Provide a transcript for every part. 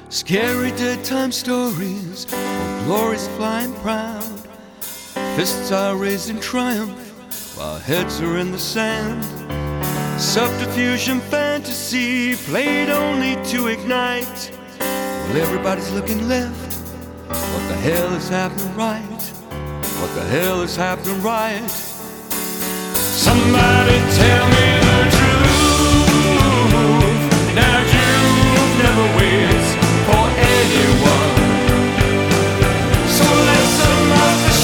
Scary dead time stories of glories flying proud. Fists are raised in triumph while heads are in the sand. Subterfuge fantasy played only to ignite. While everybody's looking left, what the hell is happening right? What the hell is happening right? Somebody tell me the truth. Now you've never waits for anyone. So let's unlock the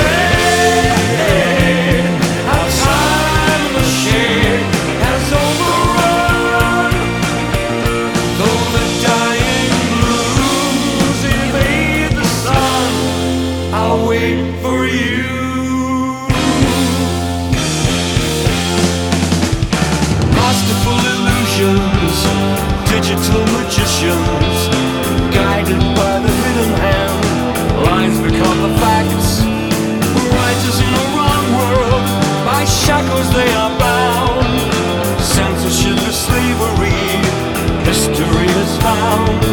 charade. Our time in the shade has overrun. Though the dying blues evade the sun, I'll wait for you. Masterful illusions, digital magicians, guided by the hidden hand. Lines become the facts. Writers in a wrong world, by shackles they are bound. Censorship is slavery, history is found.